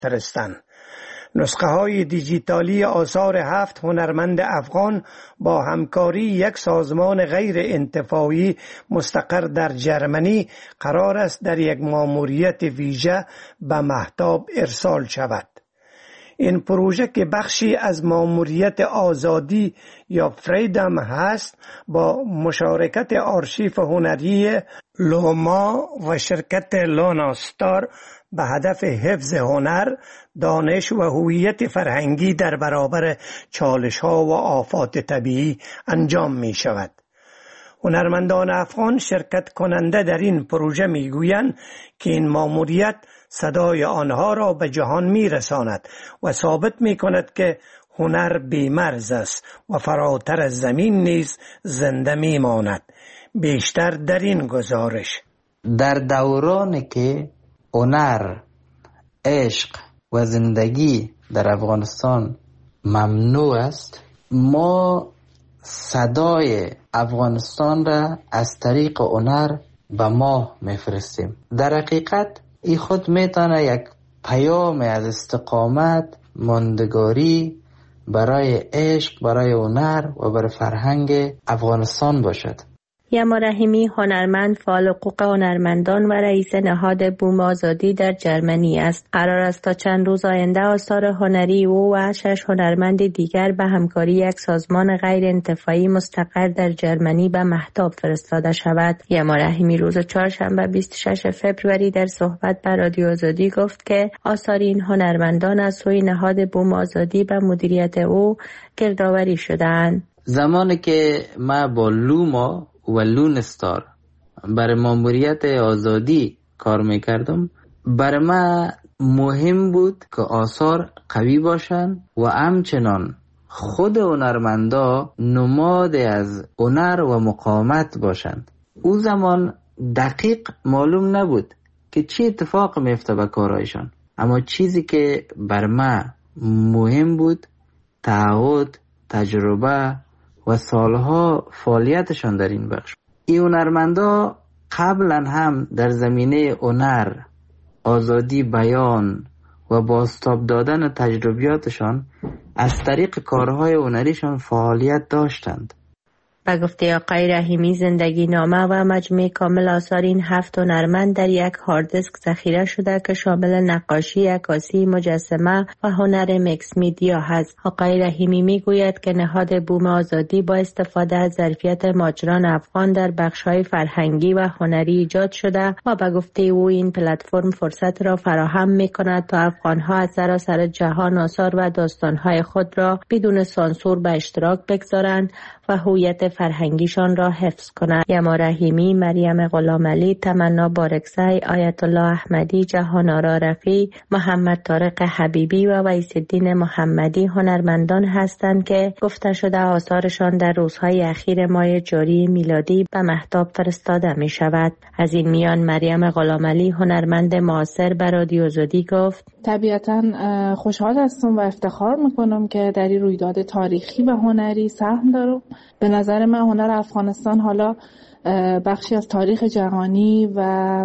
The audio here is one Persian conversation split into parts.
فرستند. نسخه های دیجیتالی آثار 7 هنرمند افغان با همکاری یک سازمان غیر انتفاعی مستقر در جرمنی قرار است در یک مأموریت ویژه به مهتاب ارسال شود. این پروژه که بخشی از مأموریت آزادی یا فریدم هست، با مشارکت آرشیف هنری لوما و شرکت لوناستار به هدف حفظ هنر، دانش و هویت فرهنگی در برابر چالش‌ها و آفات طبیعی انجام می شود. هنرمندان افغان شرکت کننده در این پروژه می گویند که این مأموریت صدای آنها را به جهان می رساند و ثابت می کند که هنر بی‌مرز است و فراتر از زمین نیز زنده می ماند. بیشتر در این گزارش. در دورانی که هنر، عشق و زندگی در افغانستان ممنوع است، ما صدای افغانستان را از طریق هنر به ماه میفرستیم. در حقیقت این خود میتونه یک پیام از استقامت، ماندگاری برای عشق، برای هنر و برای فرهنگ افغانستان باشد. یما رحیمی هنرمند، فعال حقوق هنرمندان و رئیس نهاد بوم آزادی در جرمنی است. قرار است تا چند روز آینده آثار هنری او و 6 هنرمند دیگر به همکاری یک سازمان غیر انتفاعی مستقر در جرمنی به مهتاب فرستاده شود. یما رحیمی روز چهارشنبه 26 فوریه در صحبت با رادیو آزادی گفت که آثار این هنرمندان از سوی نهاد بوم آزادی به مدیریت او گردآوری شده‌اند. زمانی که ما با لوما و لونستار برای ماموریت آزادی کار میکردم، برای ما مهم بود که آثار قوی باشن و همچنان خود هنرمندا نماد از هنر و مقاومت باشند. او زمان دقیق معلوم نبود که چی اتفاق میفته به کارایشان، اما چیزی که بر ما مهم بود تعهد، تجربه و سالها فعالیتشان در این بخش. این هنرمندا قبلا هم در زمینه هنر، آزادی بیان و بازتاب دادن تجربیاتشان از طریق کارهای هنریشان فعالیت داشتند. به گفته آقای رحیمی، زندگی نامه و مجموعه کامل آثار این 7 هنرمند در یک هارد دیسک ذخیره شده که شامل نقاشی، عکاسی، مجسمه و هنر میکس میدیا هست. آقای رحیمی میگوید که نهاد بوم آزادی با استفاده از ظرفیت ماجران افغان در بخش‌های فرهنگی و هنری ایجاد شده و به گفته او این پلتفرم فرصت را فراهم می‌کند تا افغان‌ها از سراسر جهان آثار و داستان‌های خود را بدون سانسور به اشتراک بگذارند و هویت فرهنگیشان را حفظ کنند. یما رحیمی، مریم غلامعلی، تمنا بارکزی، آیت الله احمدی، جهان‌آرا رفیع، محمد طارق حبیبی و ویس الدین محمدی هنرمندان هستند که گفته شده آثارشان در روزهای اخیر ماه جاری میلادی به مهتاب فرستاده می شود. از این میان مریم غلامعلی هنرمند معاصر به رادیو آزادی گفت: طبیعتاً خوشحال هستم و افتخار میکنم که در این رویداد تاریخی و هنری سهم دارم. به نظر من هنر افغانستان حالا بخشی از تاریخ جهانی و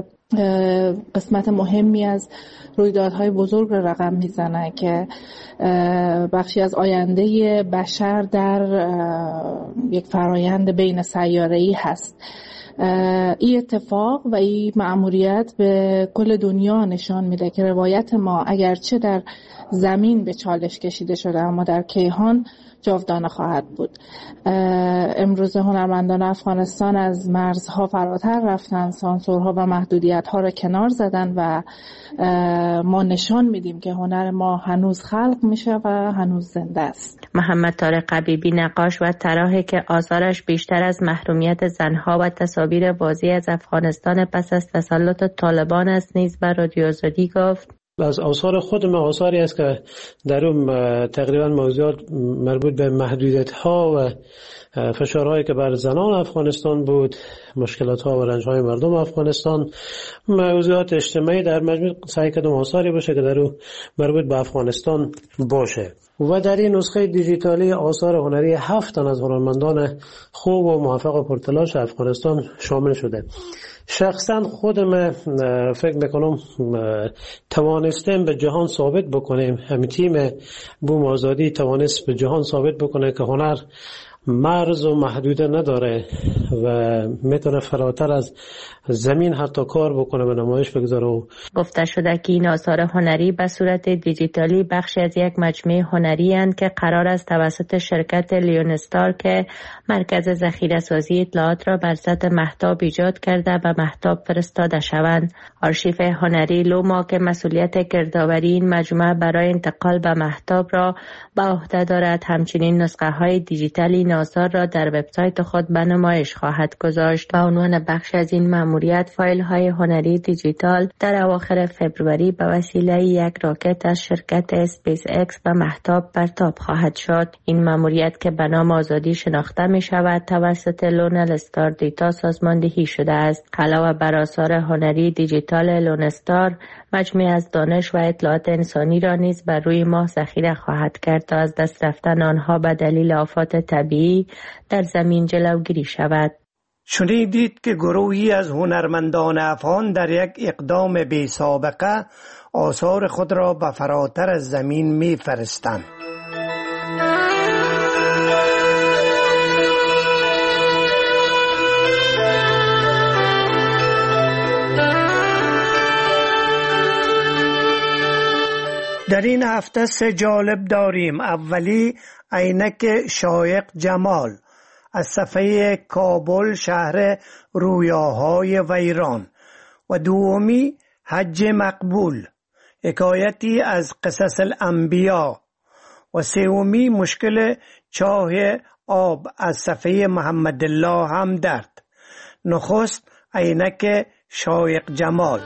قسمت مهمی از رویدادهای بزرگ رقم میزنه که بخشی از آینده بشر در یک فرایند بین سیاره‌ای هست. این اتفاق و این مأموریت به کل دنیا نشان میده که روایت ما اگرچه در زمین به چالش کشیده شده اما در کیهان جاودانه خواهد بود. امروز هنرمندان افغانستان از مرزها فراتر رفتن، سانسورها و محدودیت‌ها را کنار زدن و ما نشان میدیم که هنر ما هنوز خلق میشه و هنوز زنده است. محمد طارق حبیبی، نقاش و طراحی که آثارش بیشتر از محرومیت زنها و تصاویر واضح از افغانستان پس از تسلط طالبان است، نیز به رادیو آزادی گفت: از آثار خود ما آثاری است که در اون تقریبا موضوعات مربوط به محدودیت‌ها و فشارهایی که بر زنان افغانستان بود، مشکلات‌ها و رنج‌های مردم افغانستان، موضوعات اجتماعی در مجموع سعی کردم آثاری باشه که در اون مربوط به افغانستان باشه. و در این نسخه دیجیتالی آثار هنری 7 تن از هنرمندان خوب و موفق و پرتلاش افغانستان شامل شده. شخصا خودم فکر میکنم توانستیم به جهان ثابت بکنیم، همین تیم بوم آزادی توانست به جهان ثابت بکنه که هنر مرز و محدوده نداره و میتونه فراتر از زمین حتی کار بکنه و نمایش بگذاره. گفته شده که این آثار هنری به صورت دیجیتالی بخشی از یک مجموعه هنری اند که قرار است توسط شرکت لیونستار که مرکز ذخیره سازی اطلاعات را بر سطح مهتاب ایجاد کرده و مهتاب فرستاده شوند. آرشیو هنری لوما که مسئولیت گردآوری این مجموعه برای انتقال به مهتاب را به عهده دارد، همچنین نسخه های دیجیتالی آثار را در وبسایت خود به نمایش خواهد گذاشت. به عنوان بخش از این مأموریت فایل های هنری دیجیتال در اواخر فوریه به وسیله یک راکت از شرکت اسپیس اکس به مهتاب پرتاب خواهد شد. این مأموریت که به نام آزادی شناخته می شود توسط لونستار دیتا سازماندهی شده است. علاوه بر آثار هنری دیجیتال، لونستار مجموعه از دانش و اطلاعات انسانی را نیز بر روی ماه ذخیره خواهد کرد تا از دست رفتن آنها به دلیل آفات طبیعی در زمین جلوگیری شود. شنیدید که گروهی از هنرمندان افغان در یک اقدام بی سابقه آثار خود را به فراتر از زمین می فرستند. در این هفته 3 جالب داریم. اولی عینک شایق جمال از صفحه کابل شهر رویاهای ویران و دومی حج مقبول حکایتی از قصص الانبیا و سومی مشکل چاه آب از صفحه محمد الله همدرد. نخست عینک شایق جمال.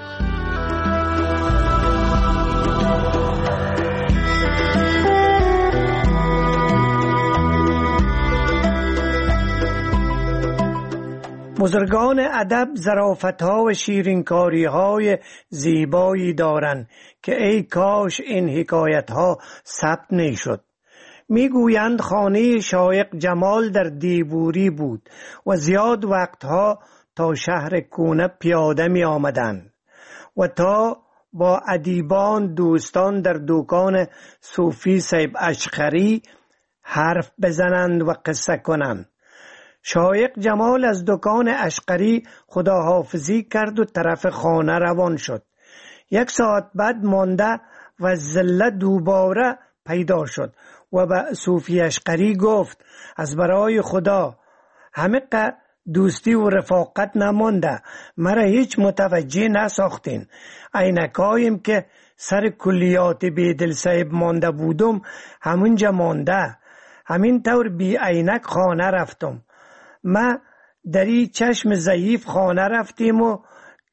بزرگان ادب ظرافت‌ها و شیرینکاری‌های زیبایی دارند که ای کاش این حکایت‌ها ثبت نشد. میگویند خانه شایق جمال در دیبوری بود و زیاد وقتها تا شهر کونه پیاده می آمدند و تا با ادیبان دوستان در دکان صوفی صاحب اشقری حرف بزنند و قصه کنند. شایق جمال از دکان اشقری خداحافظی کرد و طرف خانه روان شد. 1 ساعت بعد مانده و زله دوباره پیدا شد و به صوفی اشقری گفت از برای خدا همه دوستی و رفاقت نمانده، مرا هیچ متوجه نساختین. عینکایم که سر کلیات بیدل صاحب مانده بودم همونجا مانده، همین طور بی عینک خانه رفتم. ما در این چشم ضعیف خانه رفتیم و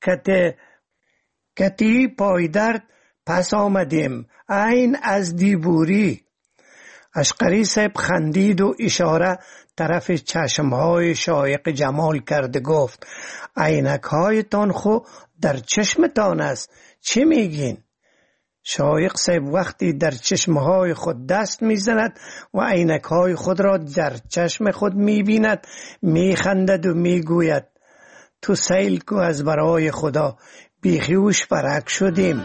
کتی پایدرد پس آمدیم. عین از دیبوری. اشقری صاحب خندید و اشاره طرف چشمهای شایق جمال کرد، گفت عینک هایتان خو در چشمتان است، چی میگین؟ شایق صاحب وقتی در چشمهای خود دست میزند و عینکهای خود را در چشم خود میبیند میخندد و میگوید تو سیل کو از برای خدا، بیخیوش برک شدیم.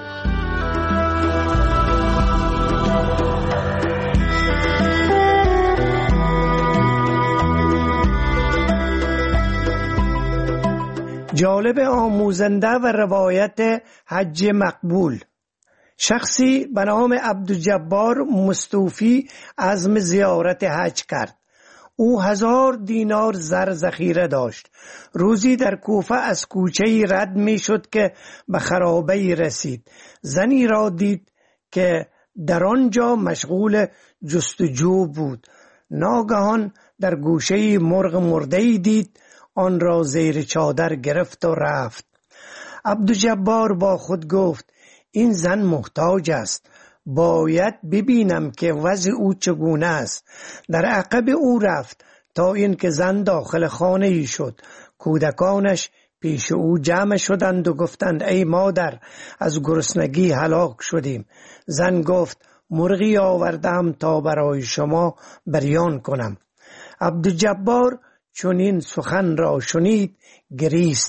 جالب آموزنده و روایت حج مقبول. شخصی به نام عبدالجبار مستوفی عزم زیارت حج کرد. او 1000 دینار زر ذخیره داشت. روزی در کوفه از کوچه‌ای رد می شد که به خرابه‌ای رسید. زنی را دید که در آنجا مشغول جستجو بود. ناگهان در گوشه‌ای مرغ مرده‌ای دید، آن را زیر چادر گرفت و رفت. عبدالجبار با خود گفت این زن محتاج است، باید ببینم که وضع او چگونه است. در عقب او رفت تا اینکه زن داخل خانه ای شد. کودکانش پیش او جمع شدند و گفتند ای مادر، از گرسنگی هلاک شدیم. زن گفت مرغی آوردم تا برای شما بریان کنم. عبدالجبار چون این سخن را شنید گریست.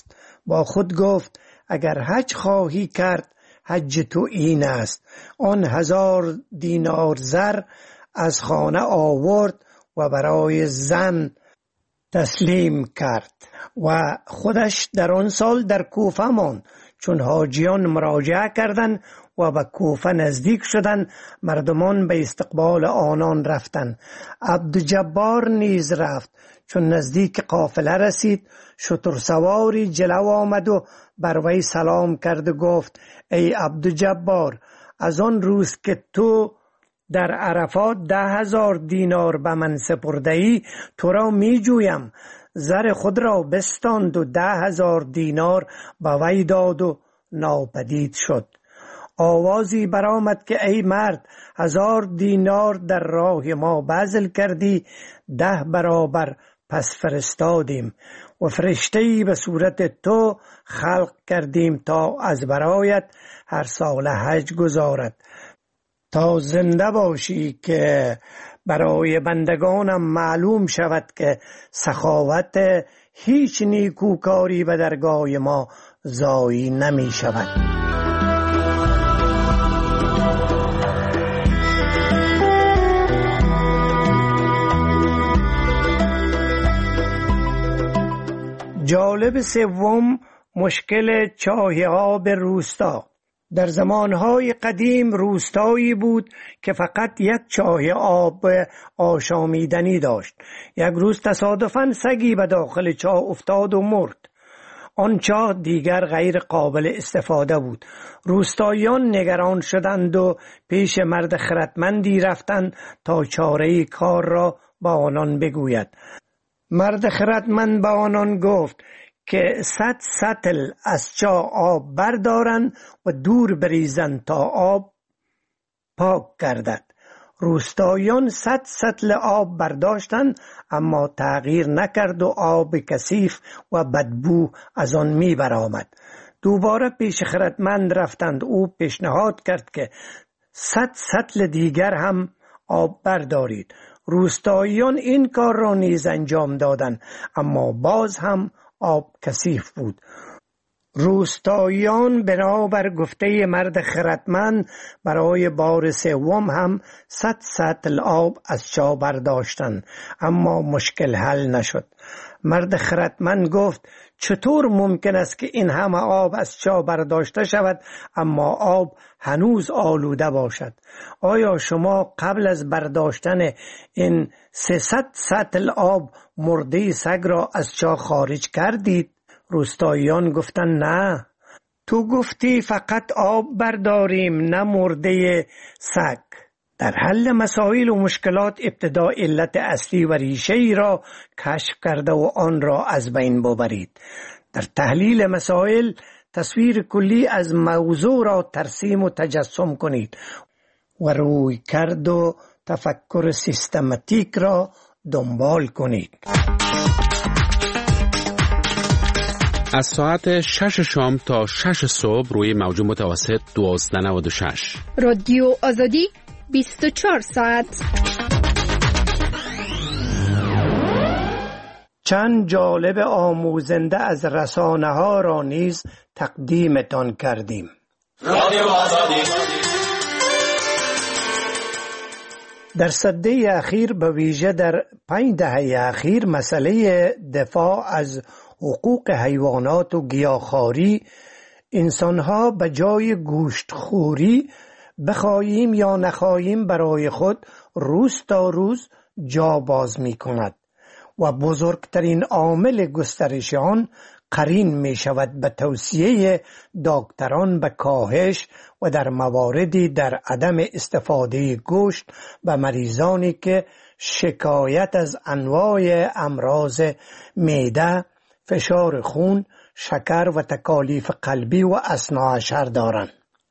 با خود گفت اگر حج خواهی کرد حج تو این است. آن 1000 دینار زر از خانه آورد و برای زن تسلیم کرد و خودش در آن سال در کوفه ماند. چون حاجیان مراجعه کردند و به کوفه نزدیک شدند، مردمان به استقبال آنان رفتند. عبدالجبار نیز رفت. چون نزدیک قافله رسید، شترسواری جلو آمد و بر وی سلام کرد و گفت ای عبدالجبار، از آن روز که تو در عرفات 10,000 دینار به من سپرده ای، تو را می جویم. زر خود را بستاند و 10,000 دینار به وی داد و ناپدید شد. آوازی برآمد که ای مرد، 1000 دینار در راه ما بذل کردی، 10 برابر پس فرستادیم و فرشته‌ای به صورت تو خلق کردیم تا از برایت هر سال حج گزارد. تا زنده باشی که برای بندگانم معلوم شود که سخاوت هیچ نیکوکاری به درگاه ما ضایع نمی شود. جالب سوم، مشکل چاه آب روستا. در زمانهای قدیم روستایی بود که فقط یک چاه آب آشامیدنی داشت. یک روز تصادفاً سگی به داخل چاه افتاد و مرد. آن چاه دیگر غیر قابل استفاده بود. روستاییان نگران شدند و پیش مرد خردمندی رفتند تا چاره کار را به آنان بگوید. مرد خردمند به آنان گفت که 100 سطل از چاه آب بردارند و دور بریزند تا آب پاک گردد. روستاییان 100 سطل آب برداشتند، اما تغییر نکرد و آب کثیف و بدبو از آن می برآمد. دوباره پیش خردمند رفتند. او پیشنهاد کرد که 100 سطل دیگر هم آب بردارید. روستاییان این کار را نیز انجام دادند، اما باز هم آب کثیف بود. روستاییان بنابر گفته مرد خردمند برای بار سوم هم 100 سطل آب از چاه برداشتند، اما مشکل حل نشد. مرد خردمند گفت چطور ممکن است که این همه آب از چاه برداشته شود اما آب هنوز آلوده باشد؟ آیا شما قبل از برداشتن این 300 سطل آب مرده سگ را از چاه خارج کردید؟ روستاییان گفتند نه، تو گفتی فقط آب برداریم، نه مرده سگ. در حل مسائل و مشکلات ابتدا علت اصلی و ریشه ای را کشف کرده و آن را از بین ببرید. در تحلیل مسائل تصویر کلی از موضوع را ترسیم و تجسم کنید و روی کرد و تفکر سیستماتیک را دنبال کنید. از ساعت 6 شام تا 6 صبح روی موج متوسط 1296 رادیو آزادی 24 ساعت. چند جالب آموزنده از رسانه ها را نیز تقدیمتان کردیم. رادیو آزادی. در سده اخیر به ویژه در 5 دهه اخیر مسئله دفاع از حقوق حیوانات و گیاهخواری، انسانها به جای گوشتخوری بخواهیم یا نخواهیم برای خود روز تا روز جا باز می کند و بزرگترین عامل گسترش آن قرین می شود به توصیه دکتران به کاهش و در مواردی در عدم استفاده گوشت به مریضانی که شکایت از انواع امراض معده، فشار خون، شکر و تکالیف قلبی و اثناعشر دارند.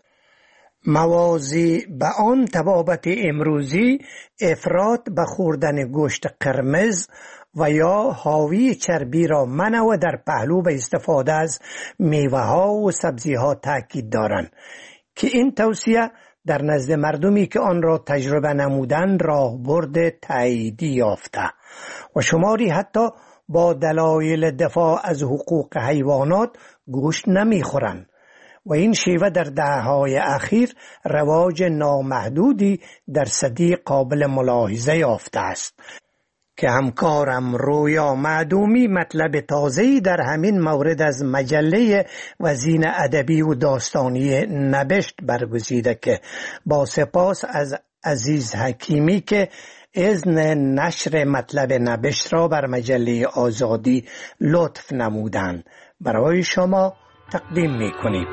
موازی به آن طبابت امروزی افراط به خوردن گوشت قرمز و یا حاوی چربی را منع و در پهلو به استفاده از میوه ها و سبزی ها تاکید دارند که این توصیه در نزد مردمی که آن را تجربه نمودند راهبرد تاییدی یافته و شماری حتی با دلایل دفاع از حقوق حیوانات گوشت نمیخورند و این شیوه در دهه‌های اخیر رواج نامحدودی در صدی قابل ملاحظه یافته است که همکارم رویا معدومی مطلب تازه‌ای در همین مورد از مجله وزین ادبی و داستانی نبشت برگزیده که با سپاس از عزیز حکیمی که اذن نشر مطلب نبشت را بر مجله آزادی لطف نمودند برای شما تقدیم می‌کنیم.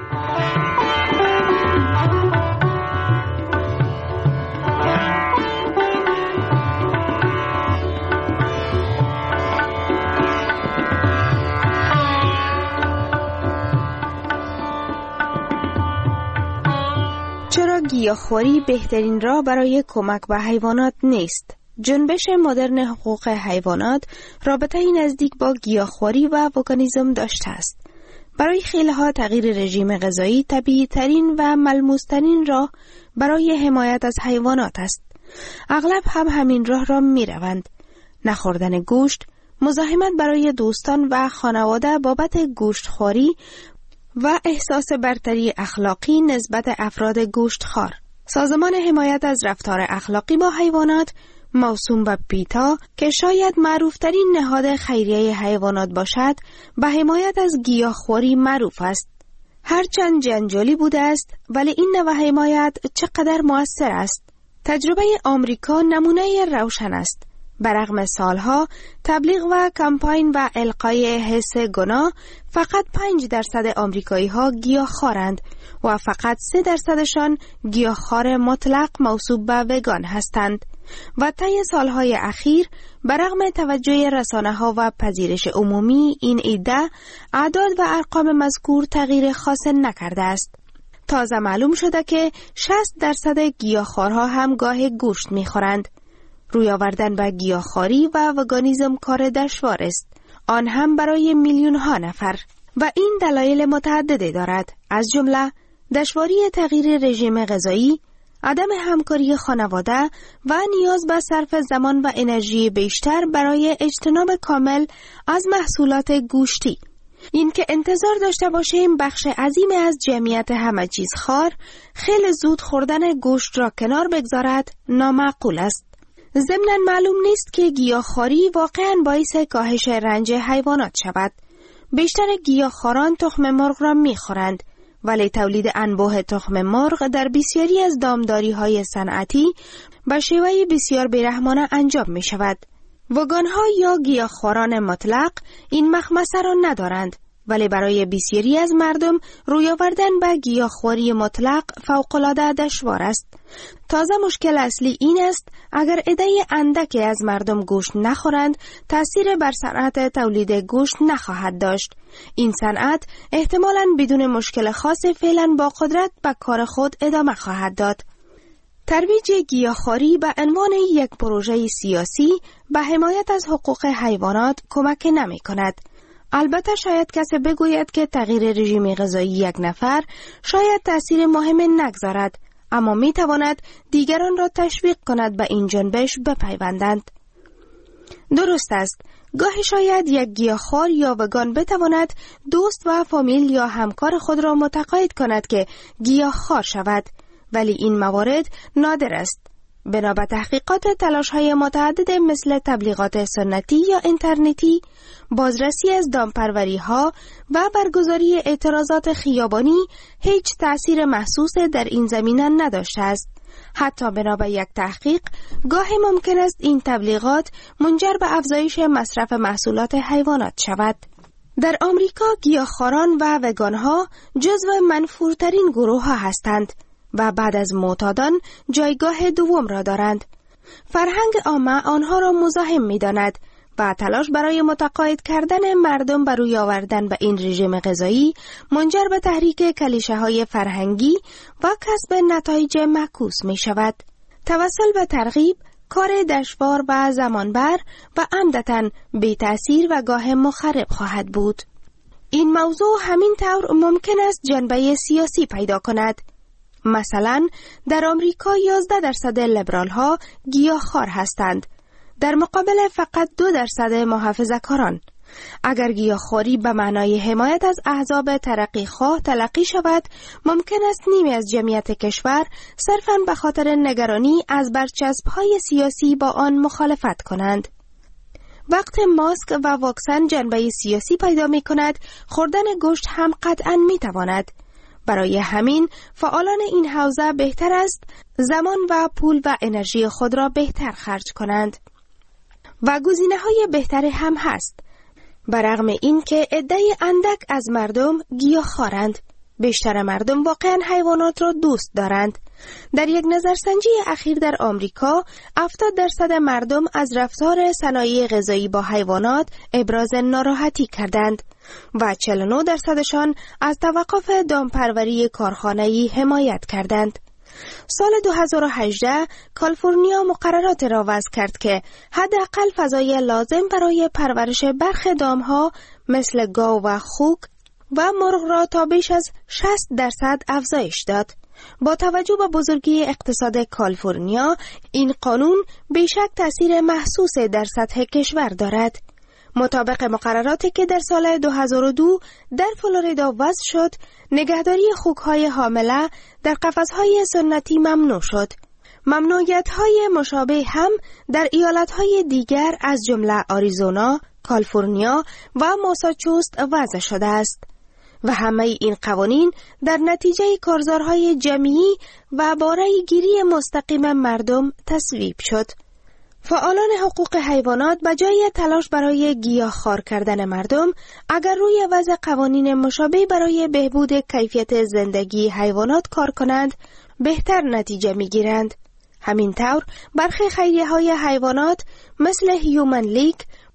چرا گیاهخواری بهترین راه برای کمک به حیوانات نیست؟ جنبش مدرن حقوق حیوانات رابطه نزدیک با گیاهخواری و وگانیسم داشته است. برای خیلی‌ها تغییر رژیم غذایی طبیعی ترین و ملموس ترین راه برای حمایت از حیوانات است. اغلب هم همین راه را می روند. نخوردن گوشت، مزاحمت برای دوستان و خانواده بابت گوشتخواری و احساس برتری اخلاقی نسبت افراد گوشتخوار. سازمان حمایت از رفتار اخلاقی با حیوانات موسوم به پیتا که شاید معروفترین نهاد خیریه حیوانات باشد به حمایت از گیاهخواری معروف است. هرچند جنجالی بوده است ولی این نوع حمایت چقدر مؤثر است. تجربه آمریکا نمونه روشن است. برغم سالها تبلیغ و کمپاین و القای حس گناه فقط 5% آمریکایی ها گیاهخوارند و فقط 3%شان گیاهخوار مطلق موصوف به وگان هستند و طی سالهای اخیر برغم توجه رسانه‌ها و پذیرش عمومی این ایده اعداد و ارقام مذکور تغییر خاص نکرده است. تازه معلوم شده که 60% گیاهخوارها هم گاه گوشت می‌خورند. روی آوردن به گیاهخواری و وگانیسم کار دشوار است، آن هم برای میلیون‌ها نفر و این دلایل متعددی دارد، از جمله دشواری تغییر رژیم غذایی، عدم همکاری خانواده و نیاز به صرف زمان و انرژی بیشتر برای اجتناب کامل از محصولات گوشتی. این که انتظار داشته باشیم بخش عظیمی از جمعیت همه چیز خوار خیلی زود خوردن گوشت را کنار بگذارد نامعقول است. ضمناً معلوم نیست که گیاهخواری واقعاً باعث کاهش رنج حیوانات شود. بیشتر گیاهخواران تخم مرغ را می‌خورند، ولی تولید انبوه تخم مرغ در بسیاری از دامداری‌های صنعتی به شیوه بسیار بیرحمانه انجام می‌شود. وگان‌ها یا گیاهخواران مطلق این مخمسه را ندارند، ولی برای بسیاری از مردم روی آوردن به گیاهخواری مطلق فوق‌العاده دشوار است. تازه مشکل اصلی این است اگر عده اندکی از مردم گوشت نخورند تأثیر بر صنعت تولید گوشت نخواهد داشت. این صنعت احتمالاً بدون مشکل خاص فعلاً با قدرت به کار خود ادامه خواهد داد. ترویج گیاهخواری به عنوان یک پروژه سیاسی به حمایت از حقوق حیوانات کمک نمی کند. البته شاید کسی بگوید که تغییر رژیم غذایی یک نفر شاید تأثیر مهم نگذارد، اما می تواند دیگران را تشویق کند به این جنبش بپیوندند. درست است، گاهی شاید یک گیاهخوار یا وگان بتواند دوست و فامیل یا همکار خود را متقاعد کند که گیاهخوار شود، ولی این موارد نادر است. بنا به تحقیقات تلاش‌های متعدد مثل تبلیغات سنتی یا اینترنتی، بازرسی از دامپروری‌ها و برگزاری اعتراضات خیابانی هیچ تأثیر محسوس در این زمینه نداشته است. حتی بنا به یک تحقیق، گاهی ممکن است این تبلیغات منجر به افزایش مصرف محصولات حیوانات شود. در آمریکا گیاهخواران و وگان‌ها جزو منفورترین گروه‌ها هستند و بعد از معتادان جایگاه دوم را دارند. فرهنگ عامه آنها را مزاحم می‌داند و تلاش برای متقاعد کردن مردم بر روی آوردن به این رژیم غذایی منجر به تحریک کلیشه‌های فرهنگی و کسب نتایج معکوس می‌شود. توسل به ترغیب کار دشوار و زمانبر و عمدتاً بی تأثیر و گاه مخرب خواهد بود. این موضوع همین طور ممکن است جنبه سیاسی پیدا کند. مثلا در آمریکا 11% لیبرال ها گیاهخوار هستند، در مقابل فقط 2% محافظه‌کاران. اگر گیاهخواری به معنای حمایت از احزاب ترقیخواه تلقی شود، ممکن است نیمی از جمعیت کشور صرفاً به خاطر نگرانی از برچسب‌های سیاسی با آن مخالفت کنند. وقت ماسک و واکسن جنبه سیاسی پیدا می کند، خوردن گوشت هم قطعاً می تواند. برای همین فعالان این حوزه بهتر است زمان و پول و انرژی خود را بهتر خرج کنند. و گزینه‌های بهتری هم هست. برغم این که عده‌ای اندک از مردم گیاهخوارند، بیشتر مردم واقعاً حیوانات را دوست دارند. در یک نظرسنجی اخیر در آمریکا 70% مردم از رفتار صنایع غذایی با حیوانات ابراز ناراحتی کردند و 49% از توقف دامپروری کارخانه‌ای حمایت کردند. سال 2018 کالیفرنیا مقررات را وضع کرد که حداقل فضای لازم برای پرورش برخی دامها مثل گاو و خوک و مرغ را تا بیش از 60% افزایش داد. با توجه به بزرگی اقتصاد کالیفرنیا، این قانون بیشک تأثیر محسوس در سطح کشور دارد. مطابق مقرراتی که در سال 2002 در فلوریدا وضع شد، نگهداری خوک‌های حامله در قفس‌های سنتی ممنوع شد. ممنوعیت‌های مشابه هم در ایالت‌های دیگر از جمله آریزونا، کالیفرنیا و ماساچوست وضع شده است و همه این قوانین در نتیجه کارزارهای جمعی و با رأی گیری مستقیم مردم تصویب شد. فعالان حقوق حیوانات به جای تلاش برای گیاهخوار کردن مردم، اگر روی وضع قوانین مشابه برای بهبود کیفیت زندگی حیوانات کار کنند، بهتر نتیجه می‌گیرند. همین طور برخی خیریه‌های حیوانات مثل هیومن لیگ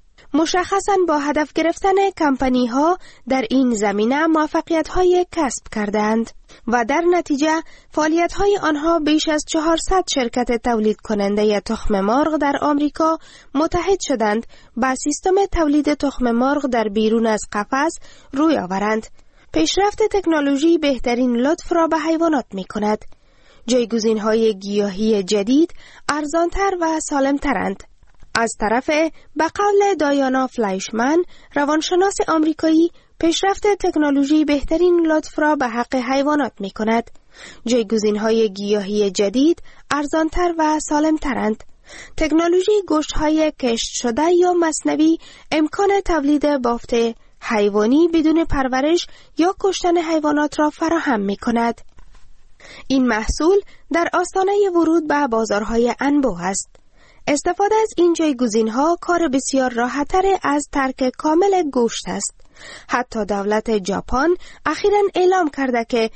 مشخصاً با هدف گرفتن کمپانی‌ها در این زمینه موفقیت‌های کسب کردند و در نتیجه فعالیت‌های آنها بیش از 400 شرکت تولید کننده تخم مرغ در آمریکا متحد شدند با سیستم تولید تخم مرغ در بیرون از قفس روی آورند. پیشرفت تکنولوژی بهترین لطف را به حیوانات می‌کند. جایگزین‌های گیاهی جدید ارزان‌تر و سالم‌ترند. از طرف به قول دایانا فلایشمن، روانشناس آمریکایی، پیشرفت تکنولوژی بهترین لطف را به حق حیوانات می کند. جایگزین‌های گیاهی جدید ارزان‌تر و سالم‌ترند. تکنولوژی گوشت‌های کشت شده یا مصنوعی امکان تولید بافت حیوانی بدون پرورش یا کشتن حیوانات را فراهم می کند. این محصول در آستانه ورود به بازارهای انبوه است. استفاده از این جایگزین‌ها کار بسیار راحت‌تر از ترک کامل گوشت است. حتی دولت ژاپن اخیراً اعلام کرده که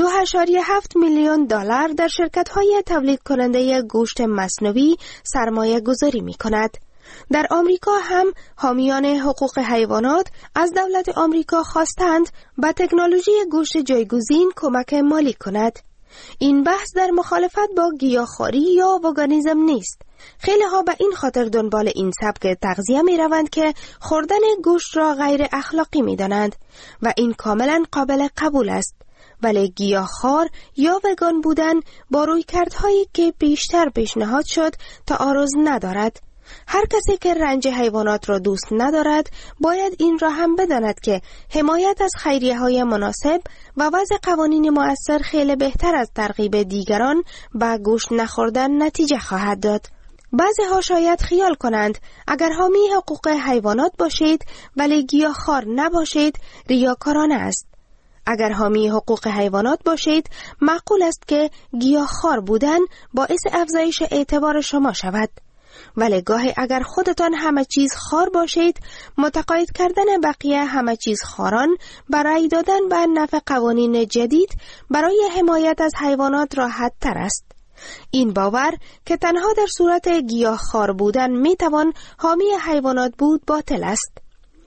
$2.7 میلیون در شرکت‌های تولید کننده گوشت مصنوعی سرمایه گذاری می‌کند. در آمریکا هم حامیان حقوق حیوانات از دولت آمریکا خواستند به تکنولوژی گوشت جایگزین کمک مالی کند. این بحث در مخالفت با گیاهخواری یا وگانیسم نیست. خیلی ها به این خاطر دنبال این سبک تغذیه می روند که خوردن گوشت را غیر اخلاقی می دانند و این کاملا قابل قبول است. ولی گیاهخوار یا وگان بودن با رویکردهایی که بیشتر پیشنهاد شد تعارض ندارد. هر کسی که رنج حیوانات را دوست ندارد باید این را هم بداند که حمایت از خیریه‌های مناسب و وضع قوانین مؤثر خیلی بهتر از ترغیب دیگران به گوشت نخوردن نتیجه خواهد داد. بعضی ها شاید خیال کنند اگر حامی حقوق حیوانات باشید ولی گیاهخوار نباشید ریاکارانه است. اگر حامی حقوق حیوانات باشید معقول است که گیاهخوار بودن باعث افزایش اعتبار شما شود. ولی گاهی اگر خودتان همه چیز خوار باشید، متقاعد کردن بقیه همه چیز خواران برای دادن به نفع قوانین جدید برای حمایت از حیوانات راحت تر است. این باور که تنها در صورت گیاهخوار بودن میتوان حامی حیوانات بود باطل است.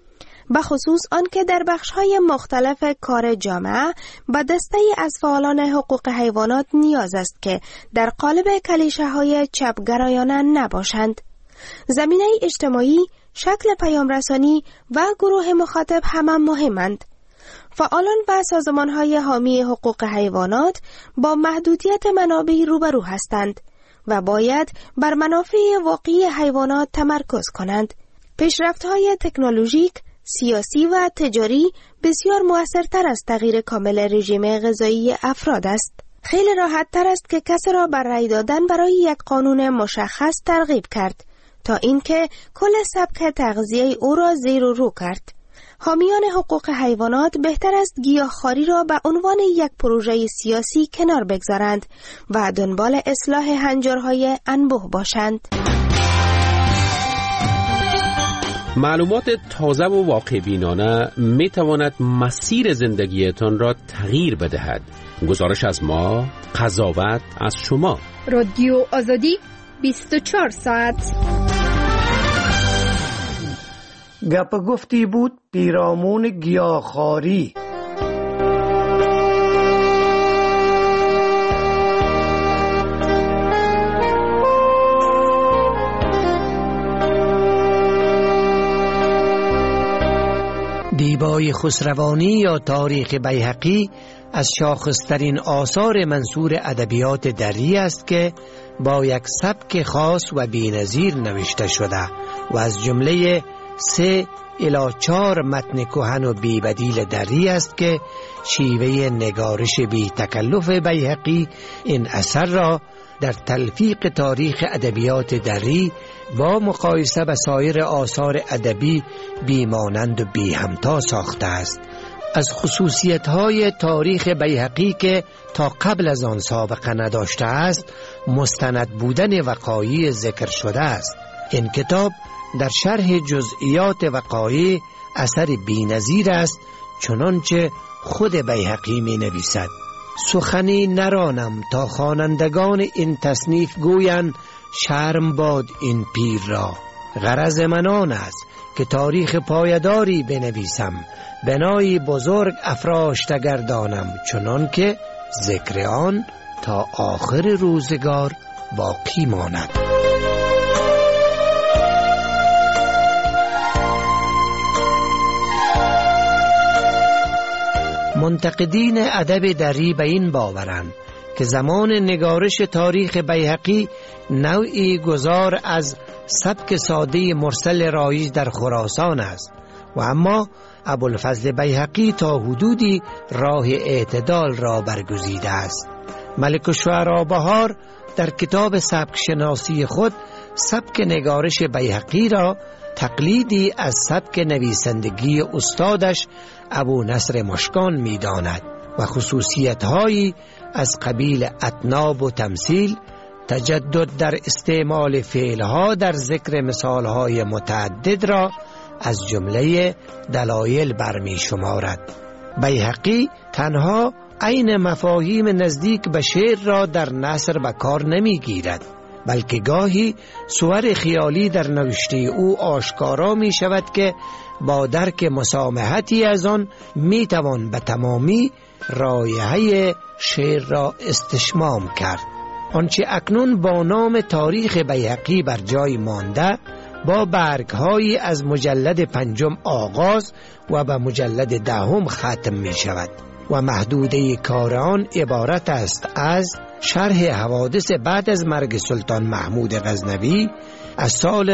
بخصوص آنکه در بخش‌های مختلف کار جامعه به دسته‌ای از فعالان حقوق حیوانات نیاز است که در قالب کلیشه‌های چپگرایانه نباشند. زمینه اجتماعی، شکل پیامرسانی و گروه مخاطب همه مهمند. فعالان و سازمان‌های حامی حقوق حیوانات با محدودیت منابع روبرو هستند و باید بر منافع واقعی حیوانات تمرکز کنند. پیشرفت‌های تکنولوژیک سیاسی و تجاری بسیار مؤثرتر از تغییر کامل رژیم غذایی افراد است. خیلی راحت تر است که کسی را بر رأی دادن برای یک قانون مشخص ترغیب کرد تا اینکه کل سبک تغذیه او را زیر و رو کرد. حامیان حقوق حیوانات بهتر است گیاهخواری را به عنوان یک پروژه سیاسی کنار بگذارند و دنبال اصلاح هنجارهای انبوه باشند. معلومات تازه و واقع بینانه می تواند مسیر زندگیتان را تغییر بدهد. گزارش از ما، قضاوت از شما. رادیو آزادی 24 ساعت. گپ گفتی بود پیرامون گیاهخواری. دیبای خسروانی یا تاریخ بیهقی از شاخصترین آثار منثور ادبیات دری است که با یک سبک خاص و بی‌نظیر نوشته شده و از جمله 3 الی 4 متن کهن و بی‌بدیل دری است که شیوه نگارش بی تکلف بیهقی این اثر را در تلفیق تاریخ ادبیات دری با مقایسه با سایر آثار ادبی بیمانند و بی همتا ساخته است. از خصوصیت‌های تاریخ بیهقی که تا قبل از آن سابقه نداشته است مستند بودن وقایع ذکر شده است. این کتاب در شرح جزئیات وقایع اثر بی‌نظیر است، چنانچه خود بیهقی می نویسد: سخنی نرانم تا خوانندگان این تصنیف گویند شرم باد این پیر را. غرض من آن است که تاریخ پایداری بنویسم، بنایی بزرگ افراشته گردانم، چنان که ذکر آن تا آخر روزگار باقی ماند. منتقدین ادب دری به این باورند که زمان نگارش تاریخ بیهقی نوعی گذار از سبک ساده مرسل رایج در خراسان است و اما ابوالفضل بیهقی تا حدودی راه اعتدال را برگزیده است. ملک الشعراء بهار در کتاب سبک شناسی خود سبک نگارش بیهقی را تقلیدی از سبک نویسندگی استادش ابو نصر مشکان می داند و خصوصیت‌هایی از قبیل اطناب و تمثیل، تجدد در استعمال فعلها در ذکر مثالهای متعدد را از جمله دلایل برمی شمارد. بیهقی تنها عین مفاهیم نزدیک به شعر را در نثر به کار نمی گیرد، بلکه گاهی صور خیالی در نوشته او آشکارا می شود که با درک مسامحتی از آن می توان به تمامی رایحه شعر را استشمام کرد. آنچه اکنون با نام تاریخ بیهقی بر جای مانده با برگ‌هایی از مجلد 5 آغاز و به مجلد 10 ختم می شود و محدوده کار آن عبارت است از شرح حوادث بعد از مرگ سلطان محمود غزنوی از سال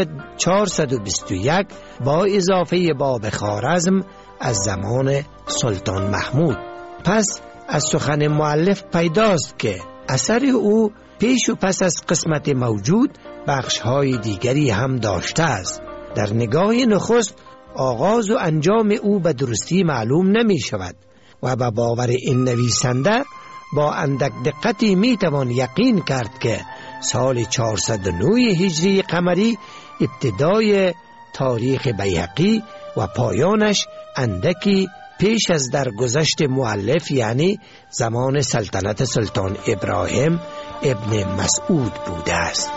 421 با اضافه باب خوارزم از زمان سلطان محمود. پس از سخن مؤلف پیداست که اثر او پیش و پس از قسمت موجود بخش‌های دیگری هم داشته است. در نگاه نخست آغاز و انجام او به درستی معلوم نمی شود و به باور این نویسنده با اندک دقتی می توان یقین کرد که سال 409 هجری قمری ابتدای تاریخ بیهقی و پایانش اندکی پیش از درگذشت مؤلف، یعنی زمان سلطنت سلطان ابراهیم ابن مسعود بوده است.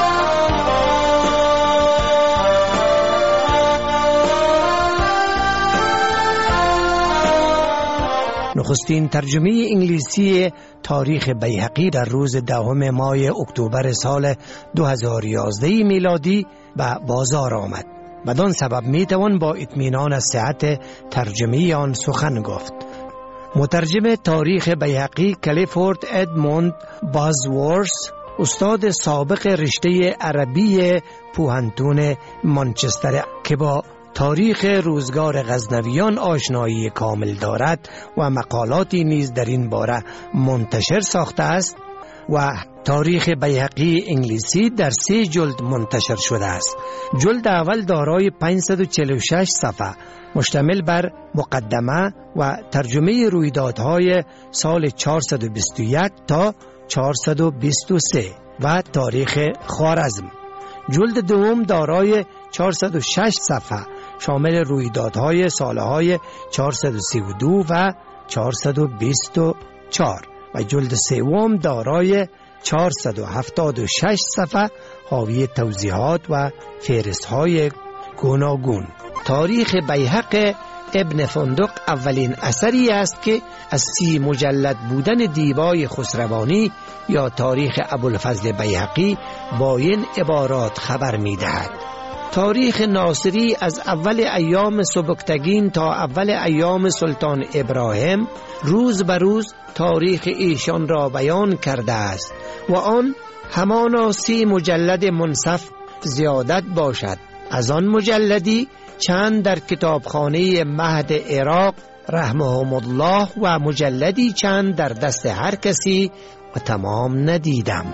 نخستین ترجمه انگلیسی تاریخ بیهقی در روز 10 ماه اکتبر سال 2011 میلادی به بازار آمد. بدان سبب میتوان با اطمینان از صحت ترجمه آن سخن گفت. مترجم تاریخ بیهقی کلیفورد ادموند بازورث، استاد سابق رشته عربی پوهنتون مانچستر که با تاریخ روزگار غزنویان آشنایی کامل دارد و مقالاتی نیز در این باره منتشر ساخته است و تاریخ بیهقی انگلیسی در 3 جلد منتشر شده است. جلد اول دارای 546 صفحه مشتمل بر مقدمه و ترجمه رویدادهای سال 421 تا 423 و تاریخ خوارزم. جلد دوم دارای 406 صفحه شامل رویدادهای سالهای 432 و 424 و جلد سوم دارای 476 صفحه حاوی توضیحات و فهرست‌های گوناگون. تاریخ بیهق ابن فندق اولین اثری است که از 30 مجلد بودن دیبای خسروانی یا تاریخ ابوالفضل بیهقی با این عبارات خبر می‌دهد: تاریخ ناصری از اول ایام سبکتگین تا اول ایام سلطان ابراهیم روز به روز تاریخ ایشان را بیان کرده است و آن همانا 30 مجلد منصف زیادت باشد. از آن مجلدی چند در کتابخانه مهد عراق رحمهم الله و مجلدی چند در دست هر کسی و تمام ندیدم.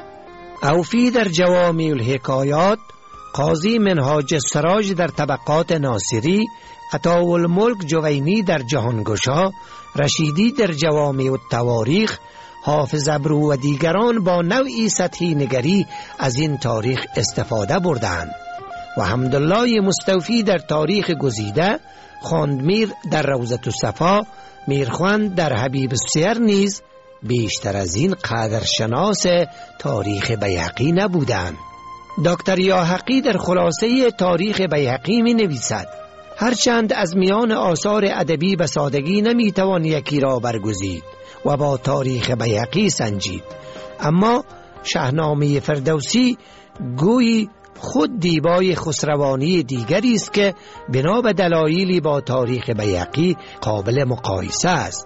اوفی در جوامع الحکایات، قاضی منهاج السراج در طبقات ناصری، عطاءالملک جوینی در جهانگشا، رشیدی در جوامع التواریخ، حافظ ابرو و دیگران با نوعی سطحی نگری از این تاریخ استفاده بردند و حمدالله مستوفی در تاریخ گزیده، خواندمیر در روضة الصفا، میرخوند در حبیب السیر نیز بیشتر از این قدرشناس تاریخ بیهقی نبودند. دکتر یاحقی در خلاصه تاریخ بیهقی می نویسد: هرچند از میان آثار ادبی به سادگی نمی توان یکی را برگزید و با تاریخ بیهقی سنجید، اما شاهنامه فردوسی گویی خود دیبای خسروانی دیگری است که بنا به دلایلی با تاریخ بیهقی قابل مقایسه است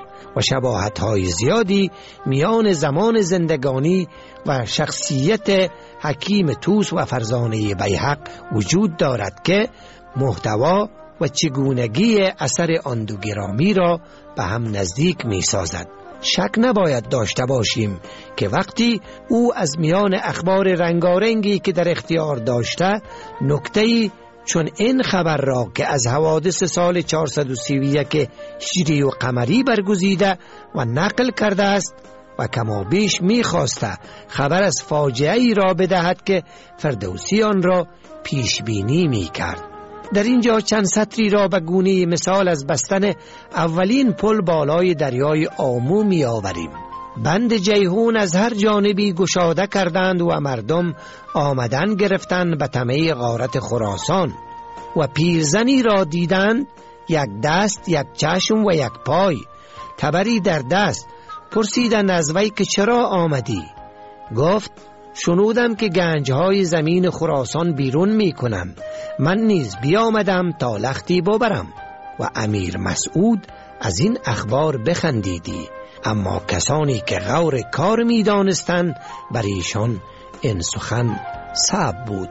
و شباهت‌های زیادی میان زمان زندگانی و شخصیت حکیم طوس و فرزانه بیهق وجود دارد که محتوا و چگونگی اثر آن دو گرامی را به هم نزدیک می سازد. شک نباید داشته باشیم که وقتی او از میان اخبار رنگارنگی که در اختیار داشته نکته‌ای چون این خبر را که از حوادث سال 431 هجری و قمری برگزیده و نقل کرده است و کما بیش می‌خواسته خبر از فاجعه ای را بدهد که فردوسی آن را پیش بینی می‌کرد. در اینجا چند سطری را به گونه مثال از بستن اولین پل بالای دریای آمو می آوریم. بند جیهون از هر جانبی گشاده کردند و مردم آمدن گرفتند به طمع غارت خراسان و پیرزنی را دیدند، یک دست، یک چشم و یک پای، تبری در دست. پرسیدند از وی که چرا آمدی؟ گفت شنودم که گنجهای زمین خراسان بیرون می کنند، من نیز بیامدم تا لختی ببرم. و امیر مسعود از این اخبار بخندیدی، اما کسانی که غور کار می دانستند بر ایشان این سخن صعب بود.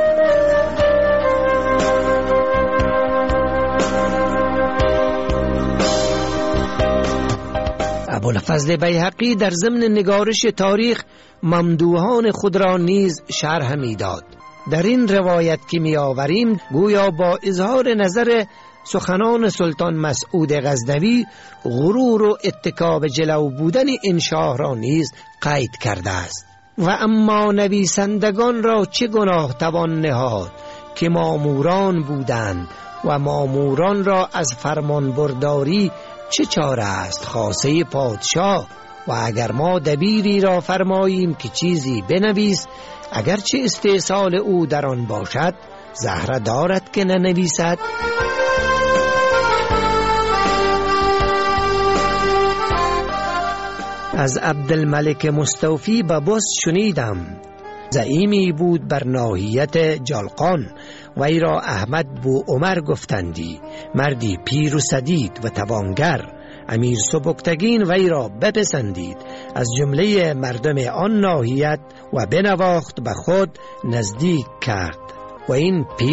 ابوالفضل بیهقی در ضمن نگارش تاریخ ممدوحان خود را نیز شرح می داد. در این روایت که می آوریم گویا با اظهار نظر سخنان سلطان مسعود غزنوی غرور و اتکا به جلو بودن این شاه را نیز قید کرده است. و اما نویسندگان را چه گناه توان نهاد که ماموران بودند و ماموران را از فرمان برداری چه چاره است خاصه پادشاه. و اگر ما دبیری را فرماییم که چیزی بنویس، اگرچه استحصال او در آن باشد، زهره دارد که ننویسد. از عبدالملک مستوفی به بس شنیدم، زعیمی بود بر ناحیت جلقان، وی را احمد بو عمر گفتندی، مردی پیر و سدید و توانگر. امیر سبکتگین وی را بپسندید از جمله مردم آن ناحیت و بنواخت به خود نزدیک کرد و این پیر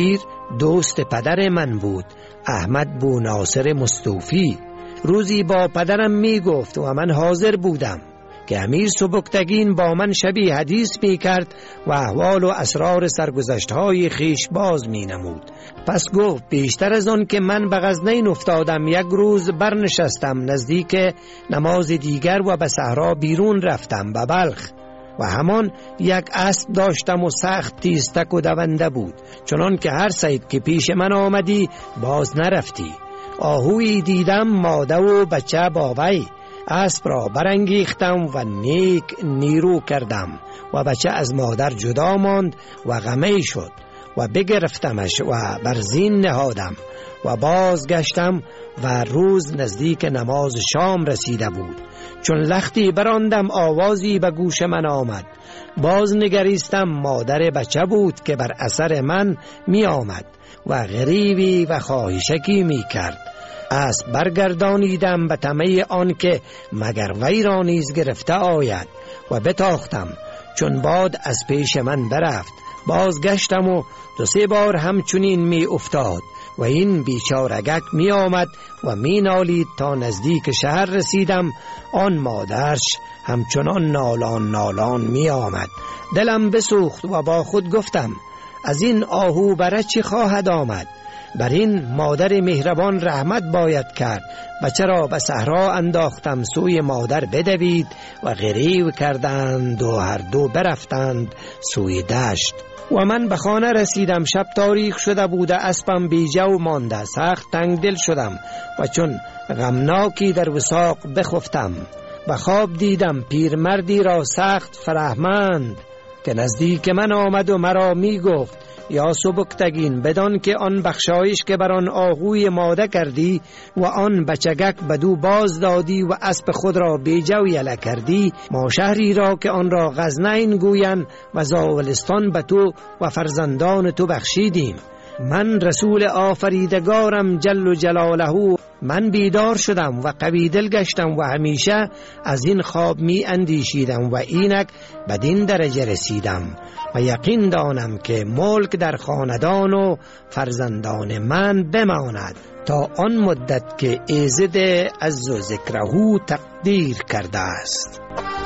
دوست پدر من بود، احمد بو ناصر مستوفی. روزی با پدرم می گفت و من حاضر بودم که امیر سبکتگین با من شبی حدیث می کرد و احوال و اسرار سرگذشت‌های خیش باز می نمود. پس گفت بیشتر از آن که من به غزنین افتادم، یک روز برنشستم نزدیک نماز دیگر و به صحرا بیرون رفتم به بلخ و همان یک اسب داشتم و سخت تیزتک و دونده بود، چنان که هر صید که پیش من آمدی باز نرفتی. آهویی دیدم ماده و بچه با وی، اسب را برانگیختم و نیک نیرو کردم و بچه از مادر جدا ماند و غمی شد و بگرفتمش و بر زین نهادم و بازگشتم و روز نزدیک نماز شام رسیده بود. چون لختی براندم آوازی به گوش من آمد، باز نگریستم، مادر بچه بود که بر اثر من می آمد و غریبی و خواهشکی می کرد. اسب برگردانیدم به طمع آن که مگر وی را نیز گرفته آید و بتاختم. چون باد از پیش من برفت، بازگشتم و 2-3 بار همچنین می افتاد و این بیچارگک می آمد و می نالید تا نزدیک شهر رسیدم. آن مادرش همچنان نالان می آمد. دلم بسوخت و با خود گفتم از این آهو برای چی خواهد آمد؟ بر این مادر مهربان رحمت باید کرد. بچه را به صحرا انداختم، سوی مادر بدوید و غریو کردند و هر دو برفتند سوی دشت. و من به خانه رسیدم، شب تاریک شده بود، اسبم بی جو مانده، سخت تنگ دل شدم و چون غمناکی در وثاق بخفتم و خواب دیدم پیرمردی را سخت فرهمند که نزدیک من آمد و مرا می گفت یا سبکتگین، بدان که آن بخشایش که بر آن آهوی ماده کردی و آن بچگک بدو باز دادی و اسب خود را بیجو یله کردی، ما شهری را که آن را غزنین گویند و زاولستان به تو و فرزندان تو بخشیدیم. من رسول آفریدگارم جل جلاله، من بیدار شدم و قوی دل گشتم و همیشه از این خواب می اندیشیدم و اینک بدین درجه رسیدم و یقین دانم که ملک در خاندان و فرزندان من بماند تا آن مدت که ایزد عز و ذکره تقدیر کرده است.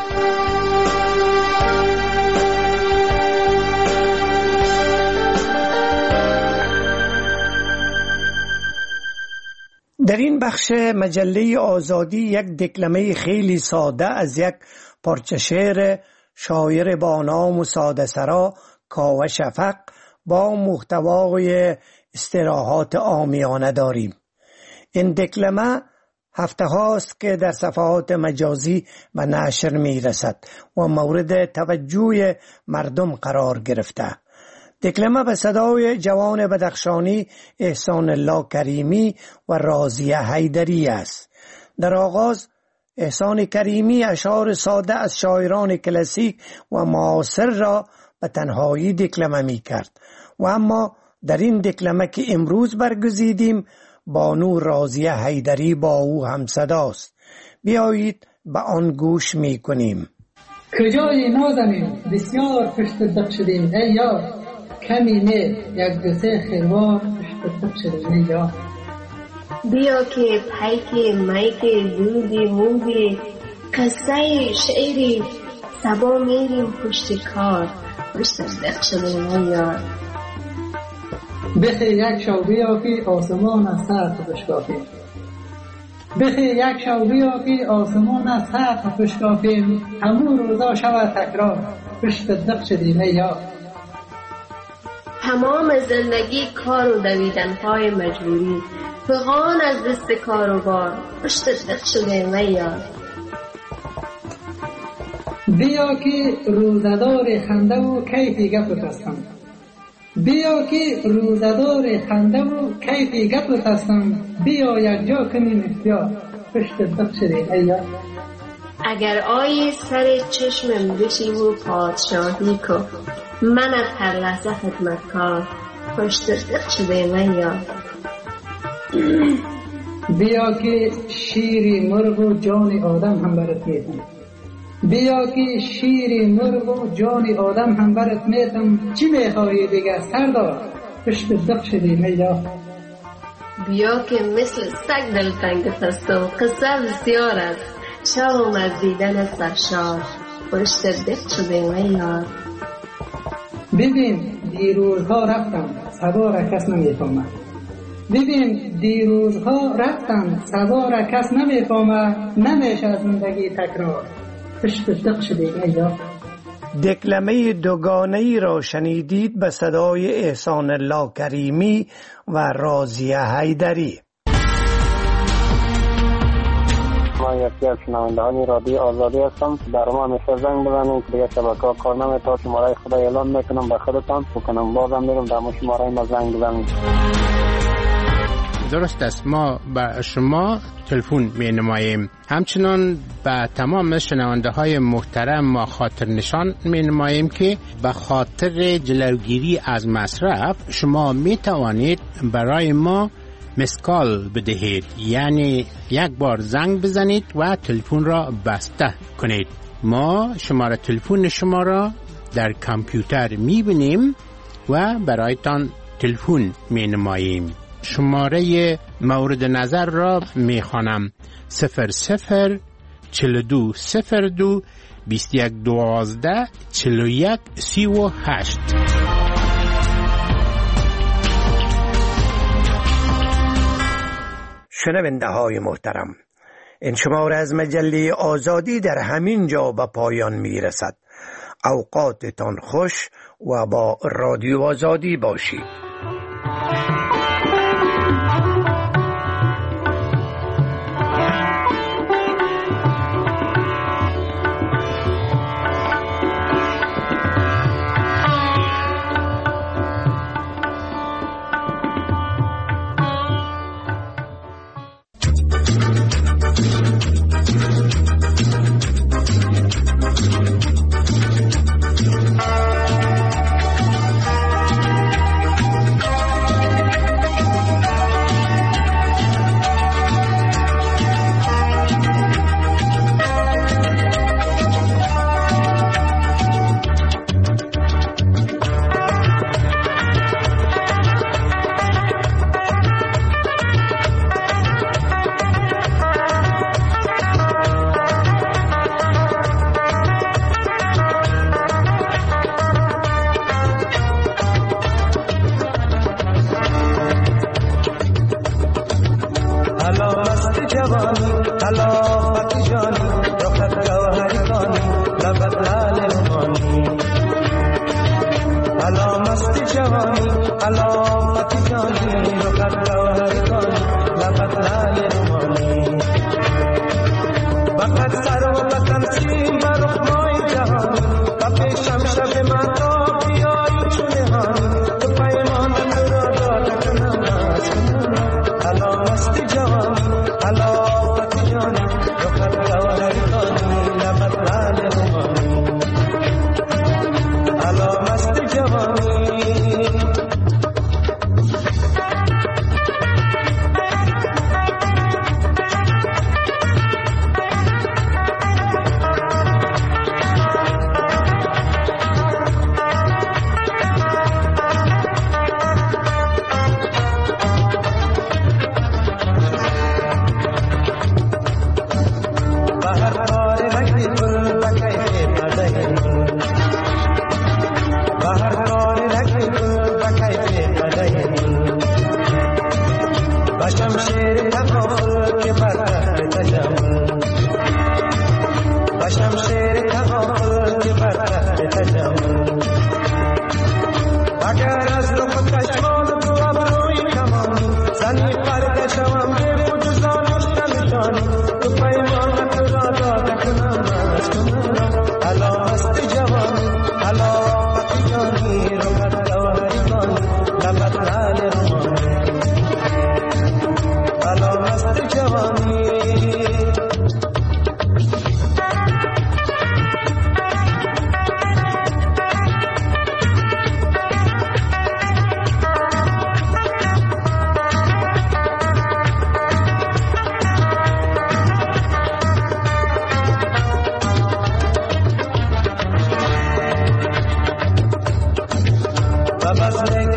در این بخش مجله آزادی یک دکلمه خیلی ساده از یک پارچه شعر شاعر با نام و ساده سرا کاوه شفق با محتوای استراحات عامیانه داریم. این دکلمه هفته هاست که در صفحات مجازی و نشر می رسد و مورد توجه مردم قرار گرفته. دکلمه به صدای جوان بدخشانی احسان الله کریمی و راضیه حیدری است. در آغاز احسان کریمی اشعار ساده از شاعران کلاسیک و معاصر را به تنهایی دکلمه می کرد و اما در این دکلمه که امروز برگزیدیم بانو راضیه حیدری با او هم صداست. بیایید به آن گوش می کنیم. کجای نازنین بسیار پشت دق شدیم ای یار، کمی نه 1-2-3 خیروار پشت دق شدیم ای یار. بیا که پیک میک دودی مودی قصه شعری سبا میریم پشت کار پشت دق شدیم ای یار. بخی یک شو بیا که آسمان از سقف بشکافیم، بخی یک شو بیا که آسمان از سقف بشکافیم، همون روزا شود تکرار پشت دق شدیم ای یار. تمام زندگی کار و دویدن های مجبوری، فغان از دست کار و بار پشت دق شدیم ای یار. بیا که روزدار خنده و کیفی گپ هستم، بیا که روزدار خنده و کیفی گپ هستم، بیا یک جا کنیم اختیار پشت دق شدیم ای یار. اگر آیی سر چشمم بشی و پادشاهی کو، من از هر لحظه خدمتکار پشت دق شدیم ای یار. بیا که شیری مرغ و جان آدم هم برات میتم، بیا که شیری مرغ و جان آدم هم برات میتم، چی میخوایی دیگه سردار پشت دق شدیم یا بیا که مثل سگ دلتنگت هستم، قصه بسیار است، شوم از دیدن سرشار، پشت دق شدیم یا. ببین دیروزها رفتم صدا را کس نمیفهمه، ببین دیروزها رفتم صدا را کس نمیفهمه، نمیشه زندگی تکرار، پشت دق شدیم یا. دکلمه دوگانه‌ای را شنیدید به صدای احسان الله کریمی و راضیه حیدری. ما یکی از شنوندهان رادیو آزادی هستم. در ما همیشه زنگ بزنید که دیگه شبکه‌ها کار نمی‌کنه. شماره خدا اعلام میکنم به خودتان بکنم، بازم میرم در شماره ما زنگ بزنید. درست است، ما به شما تلفن می نماییم. همچنان به تمام شنونده های محترم ما خاطر نشان می نماییم که به خاطر جلوگیری از مصرف شما می توانید برای ما مسکال بدهید، یعنی یک بار زنگ بزنید و تلفن را بسته کنید. ما شماره تلفن شما را در کامپیوتر می بینیم و برایتان تلفن می نماییم. شماره مورد نظر را می خوانم: 00 42 02 21 12 41 38. شنونده های محترم، این شماره از مجله آزادی در همین جا به پایان می رسد. اوقاتتان خوش و با رادیو آزادی باشید. بس